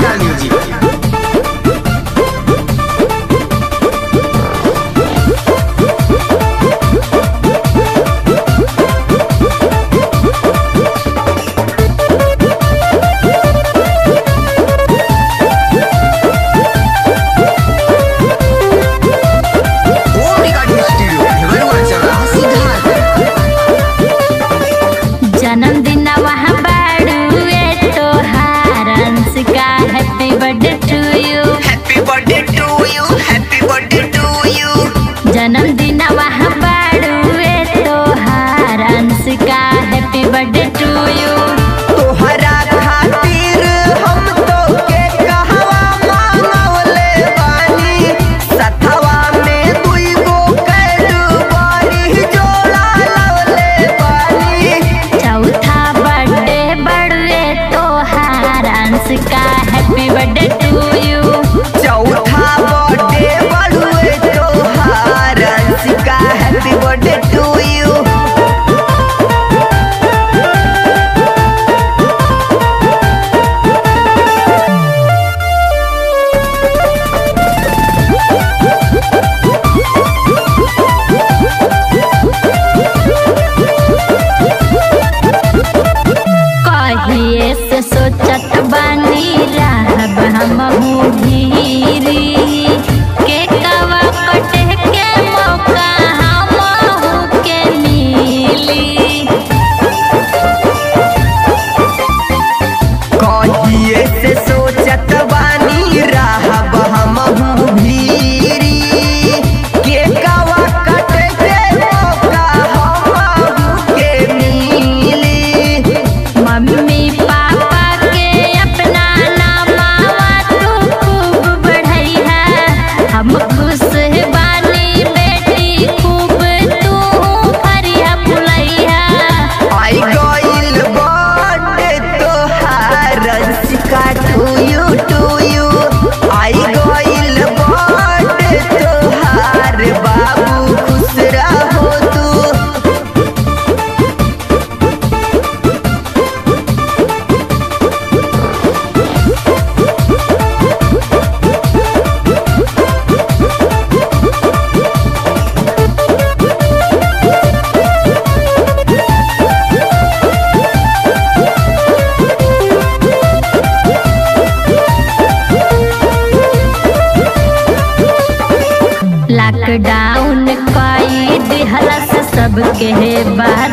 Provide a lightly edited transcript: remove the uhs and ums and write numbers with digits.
धमाका म्यूजिक। जन्मदिन वहाँ बड़ुए तोहार अंश का happy birthday to you. Happy birthday to you, happy birthday to you. जन्मदिन वहाँ बड़ुए तोहार अंश का हैप्पी बर्थडे टू यू। तोहरा खातिर हम तो के कहवा मांगवले बानी, सथवा में दुई गो कैडबरी जोड़ा लवले बानी। चौथा बर्थडे बड़ुए तोहार अंश का हैप्पी बर्थडे टू यू। चौथा बर्थडे बड़ुए तोहार अंश का हैप्पी बर्थडे टू यू। कहिए से सोचत बानी रहब हमहू भीरी, के कवा कटे के मौका हमहू के मिली। कहिए से सोचत बानी रहब हमहू भीरी, के कवा कटे के मौका हमहू के मिली। मम्मी पापा के अपना नामावा तू खूब बढ़ैया, हम खुश बानी बेटी खूब तू फरिया फुलैया। आई गइल बर्थडे तोहार Anshika to you to you. आई गइल बर्थडे तोहार बाबू खुश रहो तू। लॉकडाउन कई दिहलस सबके बा